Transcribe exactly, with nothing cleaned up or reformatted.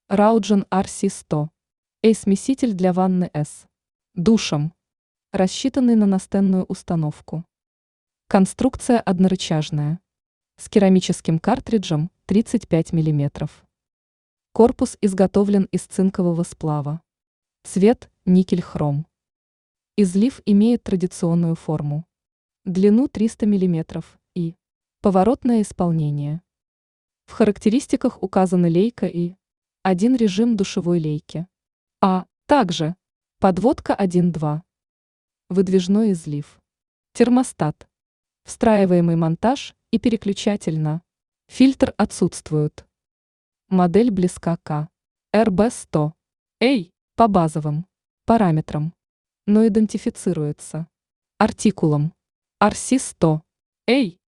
Raugen ар си сто. Эй-смеситель для ванны С. Душем. Рассчитанный на настенную установку. Конструкция однорычажная. С керамическим картриджем тридцать пять миллиметров. Корпус изготовлен из цинкового сплава. Цвет – никель-хром. Излив имеет традиционную форму. Длину триста миллиметров и поворотное исполнение. В характеристиках указаны лейка и один режим душевой лейки. А также подводка один-два. Выдвижной излив. Термостат. Встраиваемый монтаж и переключатель на фильтр отсутствуют. Модель близка к эр бэ сто. Эй, по базовым параметрам, но идентифицируется артикулом ар си сто. Эй.